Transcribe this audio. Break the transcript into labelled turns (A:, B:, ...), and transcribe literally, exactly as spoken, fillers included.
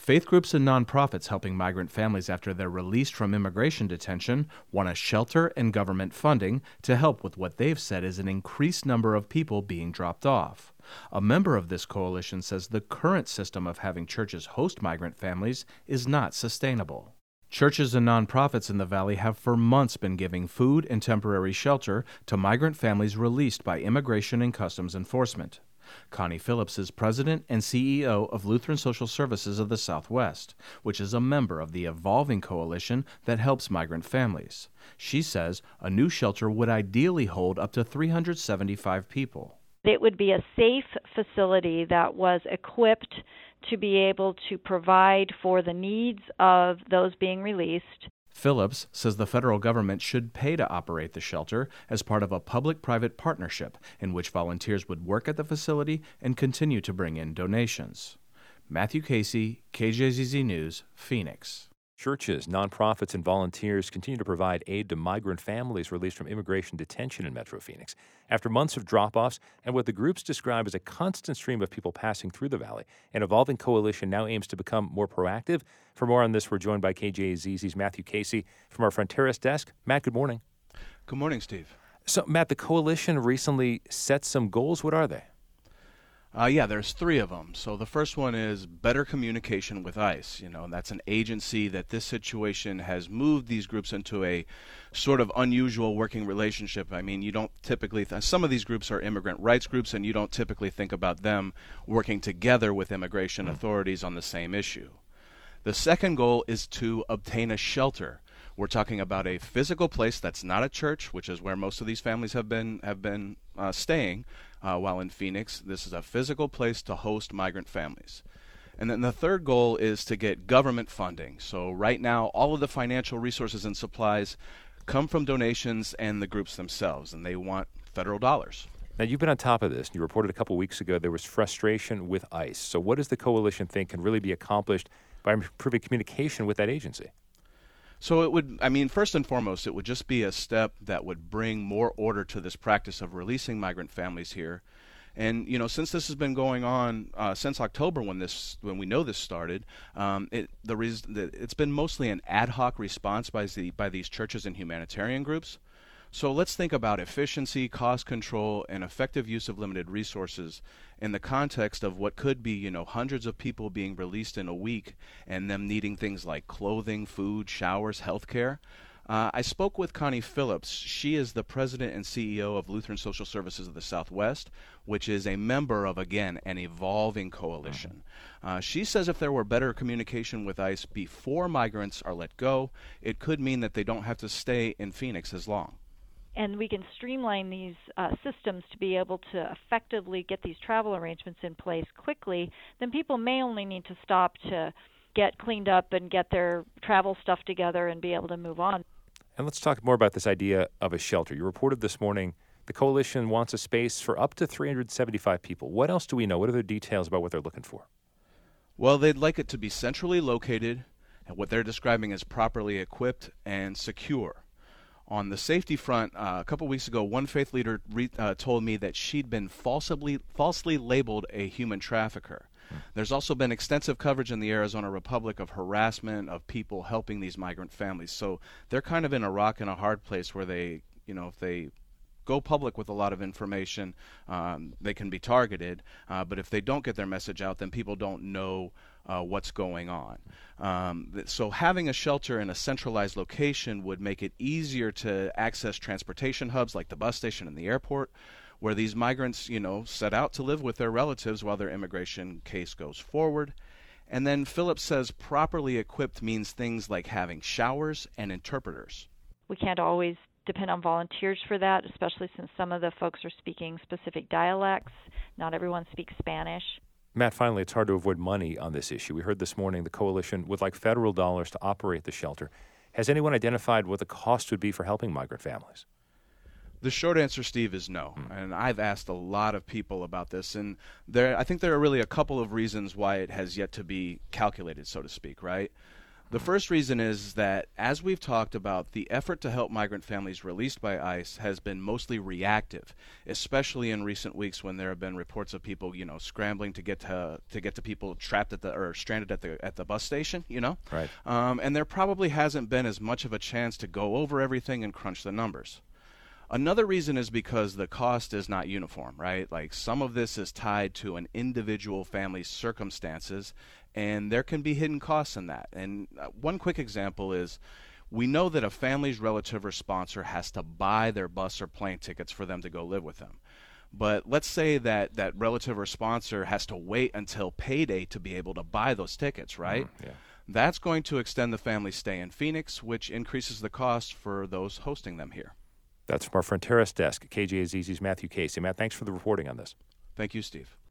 A: Faith groups and nonprofits helping migrant families after they're released from immigration detention want a shelter and government funding to help with what they've said is an increased number of people being dropped off. A member of this coalition says the current system of having churches host migrant families is not sustainable. Churches and nonprofits in the Valley have for months been giving food and temporary shelter to migrant families released by Immigration and Customs Enforcement. Connie Phillips is president and C E O of Lutheran Social Services of the Southwest, which is a member of the evolving coalition that helps migrant families. She says a new shelter would ideally hold up to three hundred seventy-five people.
B: It would be a safe facility that was equipped to be able to provide for the needs of those being released.
A: Phillips says the federal government should pay to operate the shelter as part of a public-private partnership in which volunteers would work at the facility and continue to bring in donations. Matthew Casey, K J Z Z News, Phoenix.
C: Churches, nonprofits, and volunteers continue to provide aid to migrant families released from immigration detention in Metro Phoenix. After months of drop-offs and what the groups describe as a constant stream of people passing through the valley, an evolving coalition now aims to become more proactive. For more on this, we're joined by K J Z Z's Matthew Casey from our Fronteras desk. Matt, good morning.
D: Good morning, Steve.
C: So, Matt, the coalition recently set some goals. What are they?
D: Uh, yeah, there's three of them. So the first one is better communication with ICE. You know, and that's an agency that this situation has moved these groups into a sort of unusual working relationship. I mean, you don't typically, th- some of these groups are immigrant rights groups, and you don't typically think about them working together with immigration authorities on the same issue. The second goal is to obtain a shelter. We're talking about a physical place that's not a church, which is where most of these families have been have been uh, staying uh, while in Phoenix. This is a physical place to host migrant families. And then the third goal is to get government funding. So right now, all of the financial resources and supplies come from donations and the groups themselves, and they want federal dollars.
C: Now, you've been on top of this. You reported a couple weeks ago there was frustration with ICE. So what does the coalition think can really be accomplished by improving communication with that agency?
D: So it would, I mean, first and foremost, it would just be a step that would bring more order to this practice of releasing migrant families here. And, you know, since this has been going on uh, since October when this, when we know this started, um, it, the reason that it's been mostly an ad hoc response by the by these churches and humanitarian groups. So let's think about efficiency, cost control, and effective use of limited resources in the context of what could be, you know, hundreds of people being released in a week and them needing things like clothing, food, showers, healthcare. Uh, I spoke with Connie Phillips. She is the president and C E O of Lutheran Social Services of the Southwest, which is a member of, again, an evolving coalition. Uh, she says if there were better communication with ICE before migrants are let go, it could mean that they don't have to stay in Phoenix as long.
B: And we can streamline these uh, systems to be able to effectively get these travel arrangements in place quickly, then people may only need to stop to get cleaned up and get their travel stuff together and be able to move on.
C: And let's talk more about this idea of a shelter. You reported this morning the coalition wants a space for up to three hundred seventy-five people. What else do we know? What are the details about what they're looking for?
D: Well, they'd like it to be centrally located and what they're describing as properly equipped and secure. On the safety front, uh, a couple weeks ago, one faith leader re- uh, told me that she'd been falsely, falsely labeled a human trafficker. Hmm. There's also been extensive coverage in the Arizona Republic of harassment of people helping these migrant families. So they're kind of in a rock and a hard place where they, you know, if they go public with a lot of information, um, they can be targeted. Uh, but if they don't get their message out, then people don't know uh, what's going on. Um, th- so having a shelter in a centralized location would make it easier to access transportation hubs like the bus station and the airport, where these migrants, you know, set out to live with their relatives while their immigration case goes forward. And then Phillips says properly equipped means things like having showers and interpreters.
B: We can't always depend on volunteers for that, especially since some of the folks are speaking specific dialects. Not everyone speaks Spanish.
C: Matt, finally, it's hard to avoid money on this issue. We heard this morning the coalition would like federal dollars to operate the shelter. Has anyone identified what the cost would be for helping migrant families?
D: The short answer, Steve, is no.
C: Hmm.
D: And I've asked a lot of people about this, and there, I think there are really a couple of reasons why it has yet to be calculated, so to speak, right? The first reason is that, as we've talked about, the effort to help migrant families released by ICE has been mostly reactive, especially in recent weeks when there have been reports of people, you know, scrambling to get to to get to people trapped at the or stranded at the at the bus station, you know.
C: Right.
D: Um, and there probably hasn't been as much of a chance to go over everything and crunch the numbers. Another reason is because the cost is not uniform, right? Like, some of this is tied to an individual family's circumstances, and there can be hidden costs in that. And uh, one quick example is, we know that a family's relative or sponsor has to buy their bus or plane tickets for them to go live with them. But let's say that that relative or sponsor has to wait until payday to be able to buy those tickets, right?
C: Mm, yeah.
D: That's going to extend the family's stay in Phoenix, which increases the cost for those hosting them here.
C: That's from our Fronteras desk, K J A Z Z's Matthew Casey. Matt, thanks for the reporting on this.
D: Thank you, Steve.